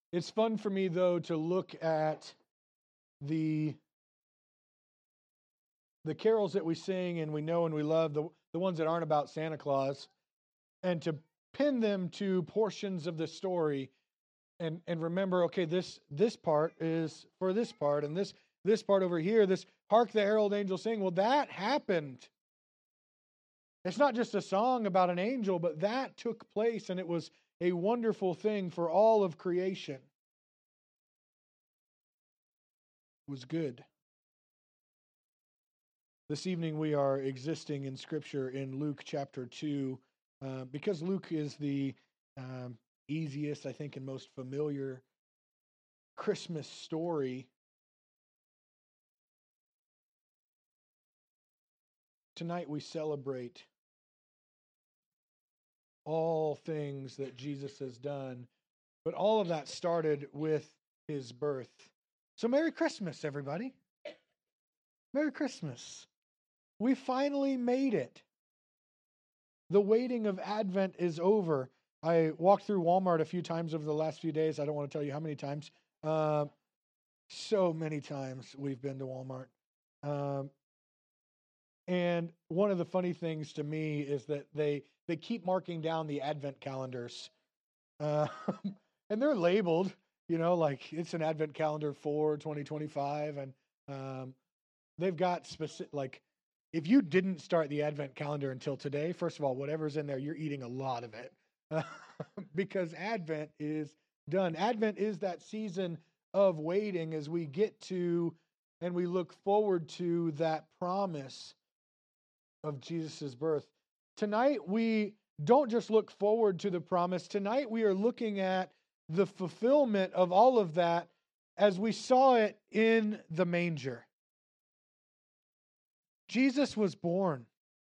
It's fun for me, though, to look at the the carols that we sing and we know and we love, the ones that aren't about Santa Claus, and to pin them to portions of the story and remember, okay, this part is for this part, and this part over here, this hark the herald angels sing. Well, that happened. It's not just a song about an angel, but that took place, and it was a wonderful thing for all of creation. It was good. This evening we are existing in Scripture in Luke chapter 2, because Luke is the um, easiest, I think, and most familiar Christmas story. Tonight we celebrate all things that Jesus has done, but all of that started with his birth. So Merry Christmas, everybody. Merry Christmas. We finally made it. The waiting of Advent is over. I walked through Walmart a few times over the last few days. I don't want to tell you how many times. So many times we've been to Walmart. Um, and one of the funny things to me is that they keep marking down the Advent calendars. Uh, and they're labeled, like it's an Advent calendar for 2025. And they've got specific, like, if you didn't start the Advent calendar until today, first of all, whatever's in there, you're eating a lot of it. Because Advent is done. Advent is that season of waiting as we get to and we look forward to that promise of Jesus' birth. Tonight, we don't just look forward to the promise. Tonight, we are looking at the fulfillment of all of that as we saw it in the manger. Jesus was born.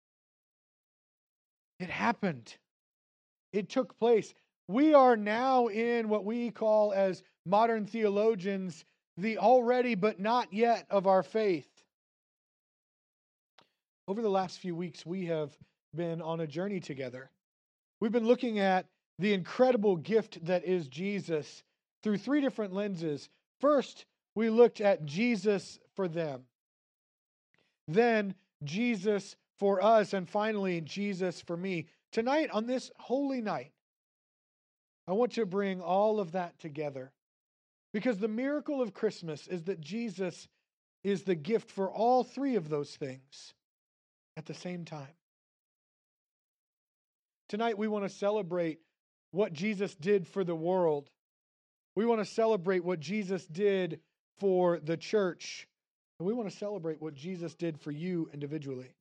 It happened. It took place. We are now in what we call, as modern theologians, the already but not yet of our faith. Over the last few weeks, we have been on a journey together. We've been looking at the incredible gift that is Jesus through three different lenses. First, we looked at Jesus for them. Then, Jesus for us. And finally, Jesus for me. Tonight, on this holy night, I want to bring all of that together. Because the miracle of Christmas is that Jesus is the gift for all three of those things at the same time. Tonight we want to celebrate what Jesus did for the world. We want to celebrate what Jesus did for the church. And we want to celebrate what Jesus did for you individually.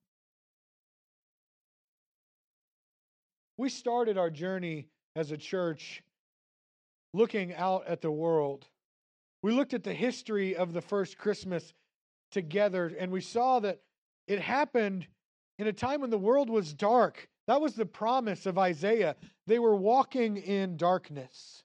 We started our journey as a church looking out at the world. We looked at the history of the first Christmas together, and we saw that it happened in a time when the world was dark. That was the promise of Isaiah. They were walking in darkness.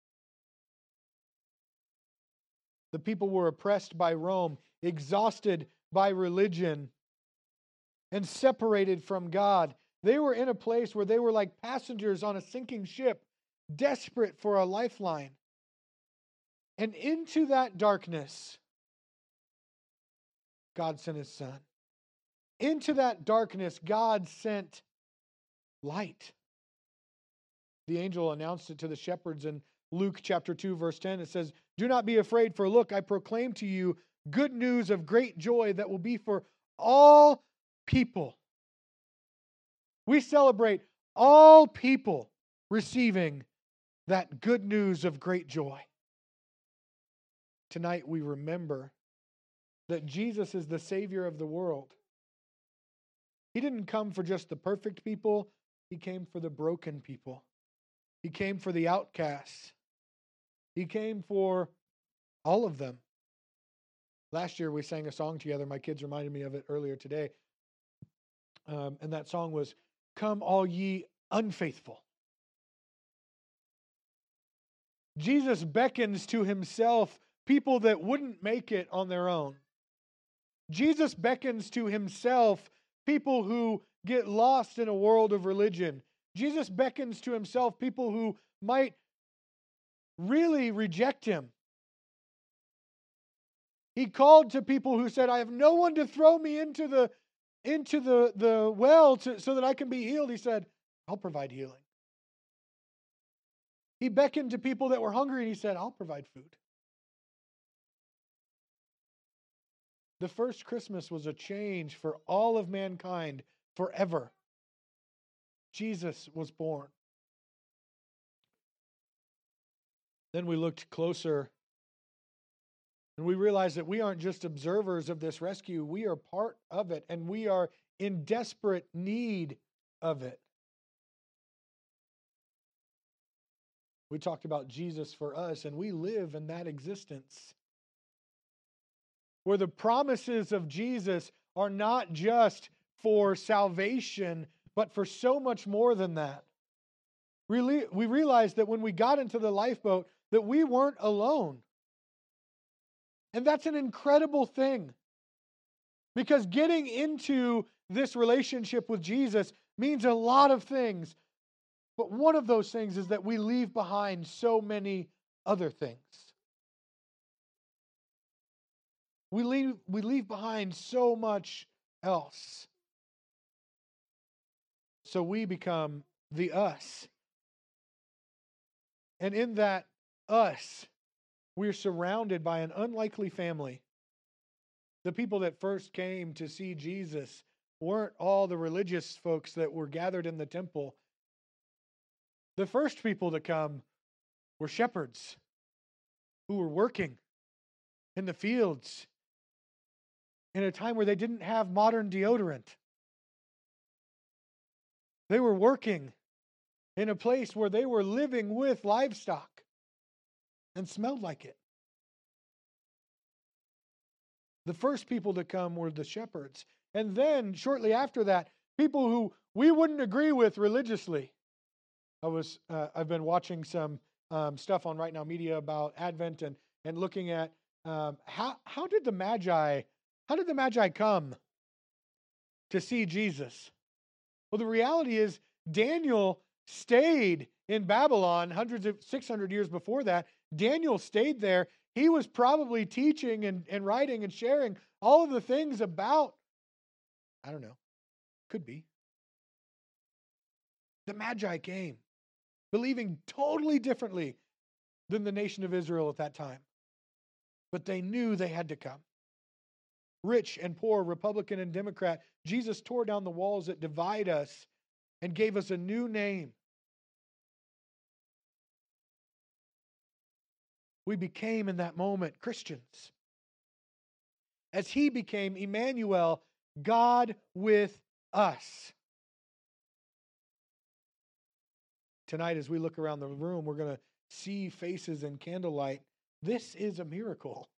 The people were oppressed by Rome, exhausted by religion, and separated from God. They were in a place where they were like passengers on a sinking ship, desperate for a lifeline. And into that darkness, God sent His Son. Into that darkness, God sent light. The angel announced it to the shepherds in Luke chapter 2, verse 10. It says, "Do not be afraid, for look, I proclaim to you good news of great joy that will be for all people." We celebrate all people receiving that good news of great joy. Tonight we remember that Jesus is the Savior of the world. He didn't come for just the perfect people. He came for the broken people. He came for the outcasts. He came for all of them. Last year we sang a song together. My kids reminded me of it earlier today. And that song was, "Come all ye unfaithful." Jesus beckons to Himself people that wouldn't make it on their own. Jesus beckons to Himself people who get lost in a world of religion. Jesus beckons to Himself people who might really reject him. He called to people who said, I have no one to throw me into the well so that I can be healed. He said, I'll provide healing. He beckoned to people that were hungry and he said, I'll provide food. The first Christmas was a change for all of mankind forever. Jesus was born. Then we looked closer and we realized that we aren't just observers of this rescue, we are part of it and we are in desperate need of it. We talked about Jesus for us, and we live in that existence where the promises of Jesus are not just for salvation, but for so much more than that. We realized that when we got into the lifeboat, that we weren't alone. And that's an incredible thing. Because getting into this relationship with Jesus means a lot of things. But one of those things is that we leave behind so many other things. We leave behind so much else. So we become the us. And in that us, we're surrounded by an unlikely family. The people that first came to see Jesus weren't all the religious folks that were gathered in the temple. The first people to come were shepherds who were working in the fields in a time where they didn't have modern deodorant. They were working in a place where they were living with livestock and smelled like it. The first people to come were the shepherds. And then, shortly after that, people who we wouldn't agree with religiously. I've been watching some stuff on Right Now Media about Advent and looking at how did the Magi come to see Jesus? Well, the reality is Daniel stayed in Babylon 600 years before that. Daniel stayed there. He was probably teaching and writing and sharing all of the things about, I don't know, could be. The Magi came, believing totally differently than the nation of Israel at that time. But they knew they had to come. Rich and poor, Republican and Democrat, Jesus tore down the walls that divide us and gave us a new name. We became in that moment Christians. As he became Emmanuel, God with us. Tonight, as we look around the room, we're going to see faces in candlelight. This is a miracle.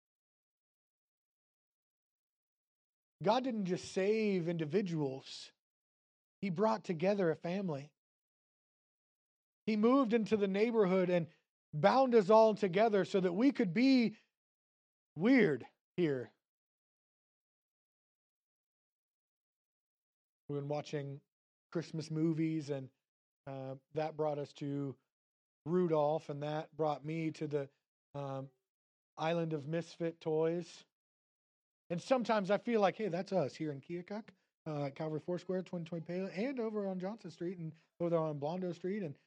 God didn't just save individuals. He brought together a family. He moved into the neighborhood and bound us all together so that we could be weird here. We've been watching Christmas movies, and that brought us to Rudolph, and that brought me to the Island of Misfit Toys. And sometimes I feel like, hey, that's us here in Keokuk, Calvary Foursquare, 2020 Palin, and over on Johnson Street, and over there on Blondo Street, and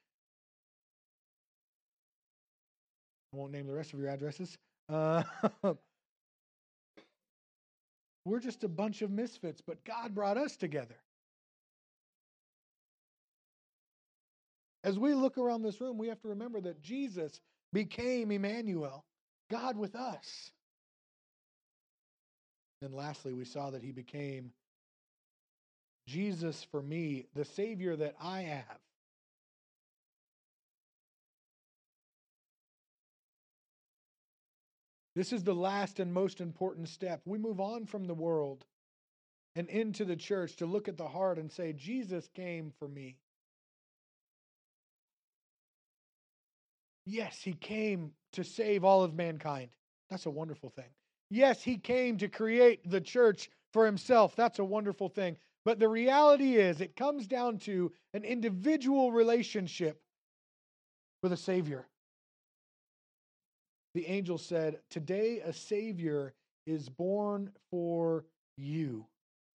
I won't name the rest of your addresses. We're just a bunch of misfits, but God brought us together. As we look around this room, we have to remember that Jesus became Emmanuel, God with us. And lastly, we saw that he became Jesus for me, the Savior that I have. This is the last and most important step. We move on from the world and into the church to look at the heart and say, Jesus came for me. Yes, he came to save all of mankind. That's a wonderful thing. Yes, he came to create the church for himself. That's a wonderful thing. But the reality is, it comes down to an individual relationship with a Savior. the angel said, "Today a Savior is born for you."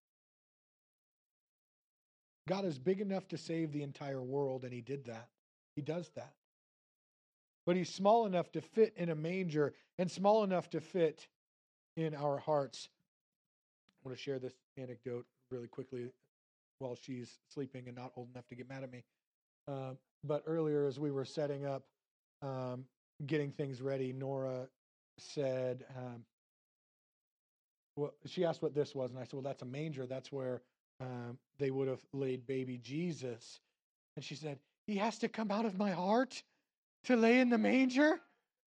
God is big enough to save the entire world, and He did that. He does that. But He's small enough to fit in a manger and small enough to fit in our hearts. I want to share this anecdote really quickly while she's sleeping and not old enough to get mad at me. But earlier, as we were setting up, getting things ready, Nora said, well, she asked what this was, and I said, well, that's a manger. That's where they would have laid baby Jesus. And she said, he has to come out of my heart to lay in the manger?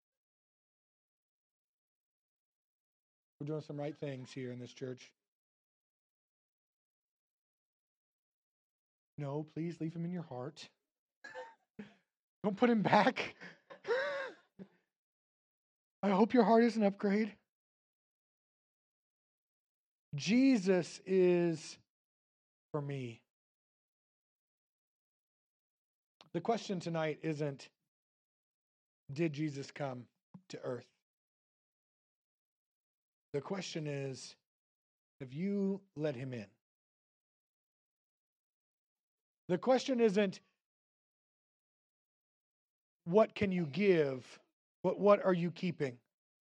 We're doing some right things here in this church. No, please leave him in your heart. Don't put him back. I hope your heart is an upgrade. Jesus is for me. The question tonight isn't, did Jesus come to earth? The question is, have you let him in? The question isn't, what can you give, but what are you keeping?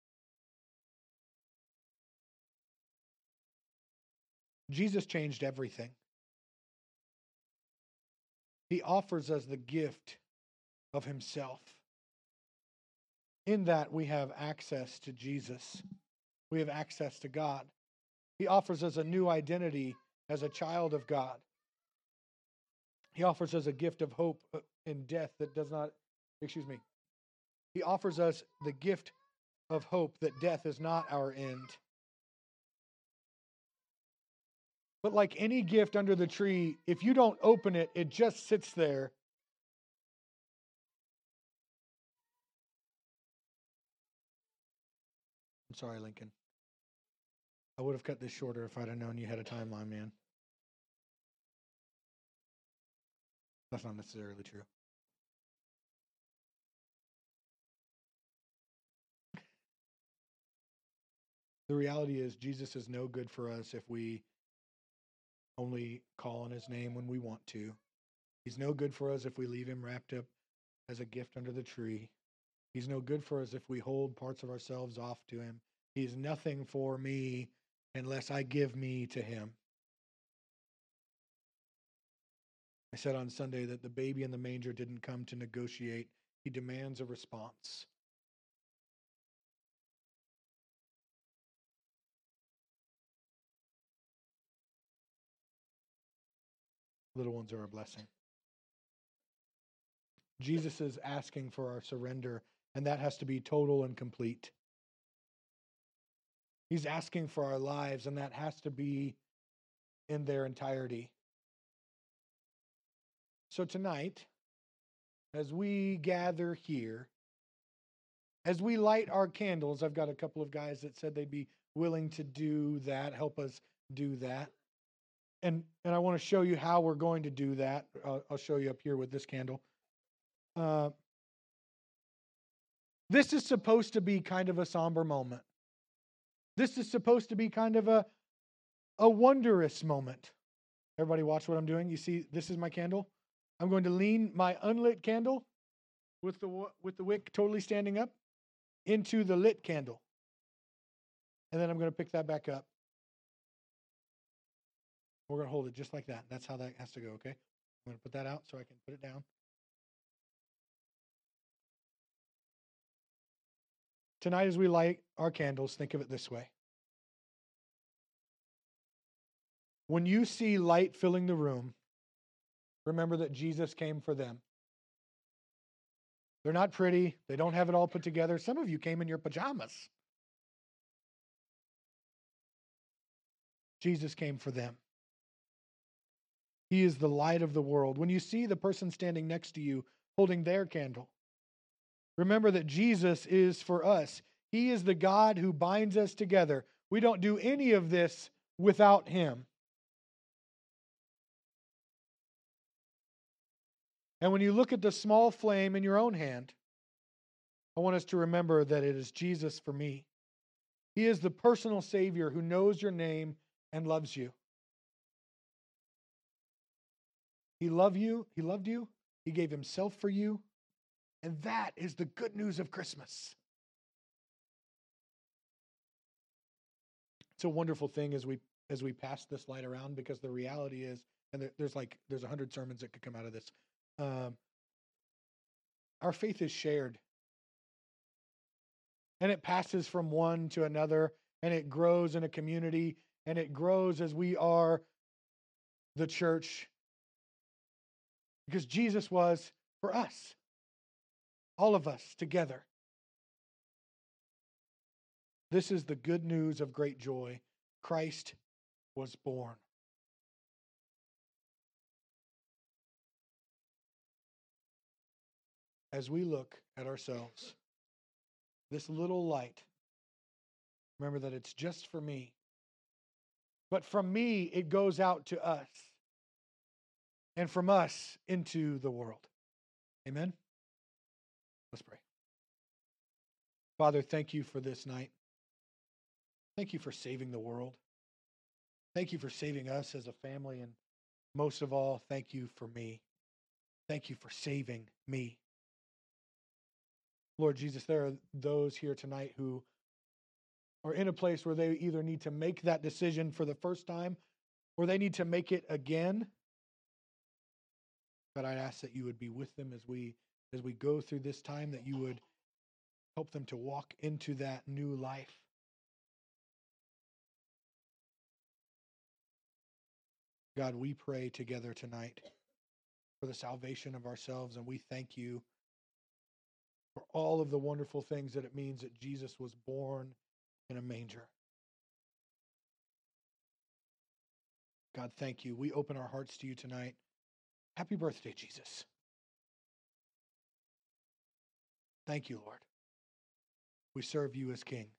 Jesus changed everything. He offers us the gift of himself. In that, we have access to Jesus. We have access to God. He offers us a new identity as a child of God. He offers us a gift of hope in death that does not, He offers us the gift of hope that death is not our end. But like any gift under the tree, if you don't open it, it just sits there. I'm sorry, Lincoln. I would have cut this shorter if I'd have known you had a timeline, man. That's not necessarily true. The reality is, Jesus is no good for us if we only call on his name when we want to. He's no good for us if we leave him wrapped up as a gift under the tree. He's no good for us if we hold parts of ourselves off to him. He's nothing for me unless I give me to him. I said on Sunday that the baby in the manger didn't come to negotiate. He demands a response. Little ones are a blessing. Jesus is asking for our surrender, and that has to be total and complete. He's asking for our lives, and that has to be in their entirety. So tonight, as we gather here, as we light our candles, I've got a couple of guys that said they'd be willing to do that, help us do that. And I want to show you how we're going to do that. I'll show you up here with this candle. This is supposed to be kind of a somber moment. This is supposed to be kind of a wondrous moment. Everybody watch what I'm doing. You see, this is my candle. I'm going to lean my unlit candle with the wick totally standing up into the lit candle. And then I'm going to pick that back up. We're going to hold it just like that. That's how that has to go, okay? I'm going to put that out so I can put it down. Tonight, as we light our candles, think of it this way. When you see light filling the room, remember that Jesus came for them. They're not pretty. They don't have it all put together. Some of you came in your pajamas. Jesus came for them. He is the light of the world. When you see the person standing next to you holding their candle, remember that Jesus is for us. He is the God who binds us together. We don't do any of this without him. And when you look at the small flame in your own hand, I want us to remember that it is Jesus for me. He is the personal Savior who knows your name and loves you. He loved you. He gave himself for you. And that is the good news of Christmas. It's a wonderful thing as we pass this light around, because the reality is, and there's 100 sermons that could come out of this. Our faith is shared. And it passes from one to another, and it grows in a community, and it grows as we are the church. Because Jesus was for us, all of us together. This is the good news of great joy. Christ was born. As we look at ourselves, this little light, remember that it's just for me. But from me, it goes out to us. And from us into the world. Amen? Let's pray. Father, thank you for this night. Thank you for saving the world. Thank you for saving us as a family. And most of all, thank you for me. Thank you for saving me. Lord Jesus, there are those here tonight who are in a place where they either need to make that decision for the first time or they need to make it again. But I'd ask that you would be with them as we go through this time, that you would help them to walk into that new life. God, we pray together tonight for the salvation of ourselves, and we thank you for all of the wonderful things that it means that Jesus was born in a manger. God, thank you. We open our hearts to you tonight. Happy birthday, Jesus. Thank you, Lord. We serve you as King.